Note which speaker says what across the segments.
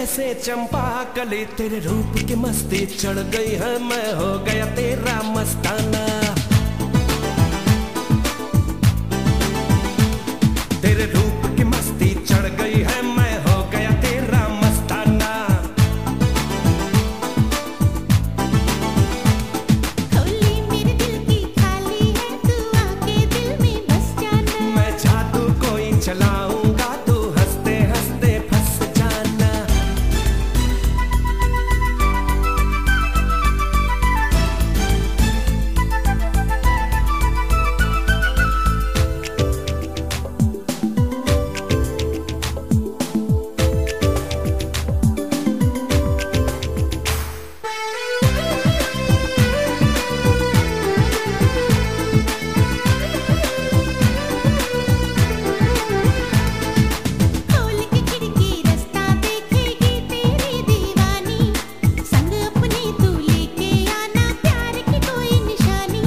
Speaker 1: जैसे चंपा कली, तेरे रूप की मस्ती चढ़ गई है, मैं हो गया तेरा मस्ताना। तेरे रूप की मस्ती चढ़ गई है, मैं हो गया तेरा मस्ताना।
Speaker 2: खोली मेरे दिल की खाली है, तू आके दिल में बस जाना।
Speaker 1: मैं जादू कोई चलाऊंगा, तू हंसते हंसते फंस जाना।
Speaker 2: खोल के खिड़की रास्ता देखेगी तेरी दीवानी, संग अपने तू लेके आना, प्यार की कोई निशानी।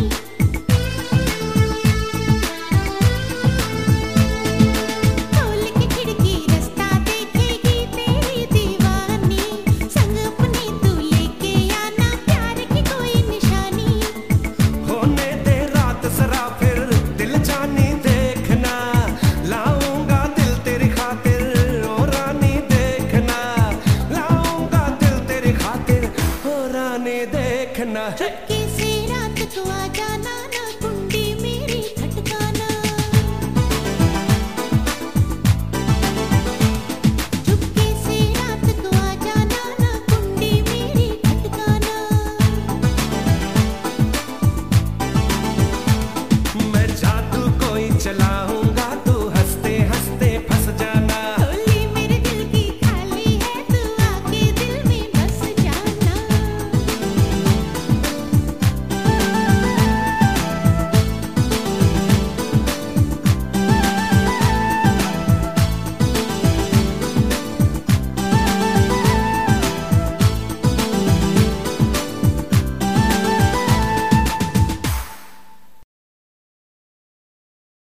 Speaker 2: खोल के खिड़की रास्ता देखेगी तेरी दीवानी, संग अपने तू लेके आना, प्यार की कोई निशानी।
Speaker 1: होने दे रात जरा फिर दिल जानी देखना, लाऊंगा दिल तेरी खातिर ओ रानी देखना, लाऊंगा दिल तेरी खातिर ओ रानी देखना।